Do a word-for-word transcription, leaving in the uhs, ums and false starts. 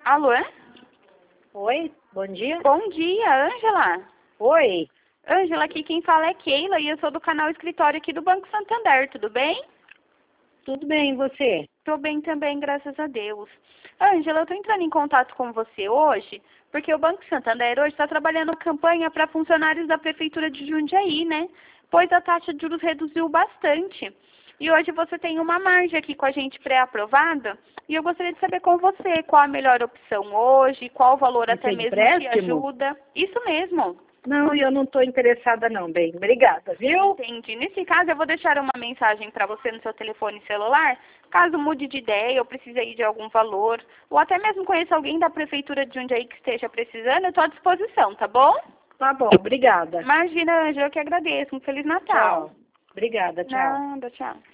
Alô? Oi, bom dia. Bom dia, Ângela. Oi, Ângela, aqui quem fala é Keila e eu sou do canal Escritório aqui do Banco Santander, tudo bem? tudo bem, e você? Tô bem também, graças a Deus. Ângela, eu tô entrando em contato com você hoje, porque o Banco Santander hoje está trabalhando uma campanha para funcionários da Prefeitura de Jundiaí, né? Pois a taxa de juros reduziu bastante. E hoje você tem uma margem aqui com a gente pré-aprovada, e eu gostaria de saber com você qual a melhor opção hoje, qual o valor Isso até é de mesmo te empréstimo? ajuda. Isso mesmo. Não, eu não estou interessada não, bem. Obrigada, viu? Entendi. Nesse caso, eu vou deixar uma mensagem para você no seu telefone celular, caso mude de ideia ou precise aí de algum valor, ou até mesmo conheça alguém da Prefeitura de Jundiaí que esteja precisando, eu estou à disposição, tá bom? Tá bom, obrigada. Imagina, Ângela, eu que agradeço. Um Feliz Natal. Tchau. Obrigada, tchau. Nada, tchau.